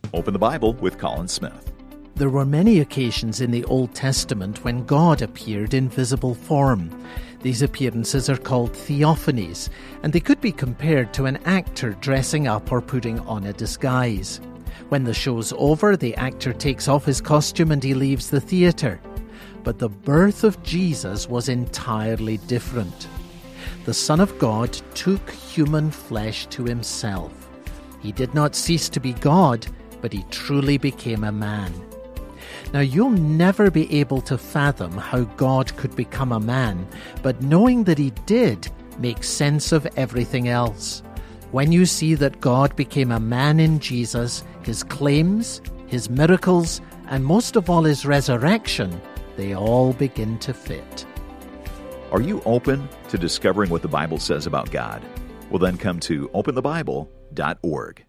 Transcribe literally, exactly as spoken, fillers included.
Open the Bible with Colin Smith. There were many occasions in the Old Testament when God appeared in visible form. These appearances are called theophanies, and they could be compared to an actor dressing up or putting on a disguise. When the show's over, the actor takes off his costume and he leaves the theatre. But the birth of Jesus was entirely different. The Son of God took human flesh to himself. He did not cease to be God, but he truly became a man. Now, you'll never be able to fathom how God could become a man, but knowing that he did makes sense of everything else. When you see that God became a man in Jesus, his claims, his miracles, and most of all his resurrection, they all begin to fit. Are you open to discovering what the Bible says about God? Well, then come to open the bible dot org.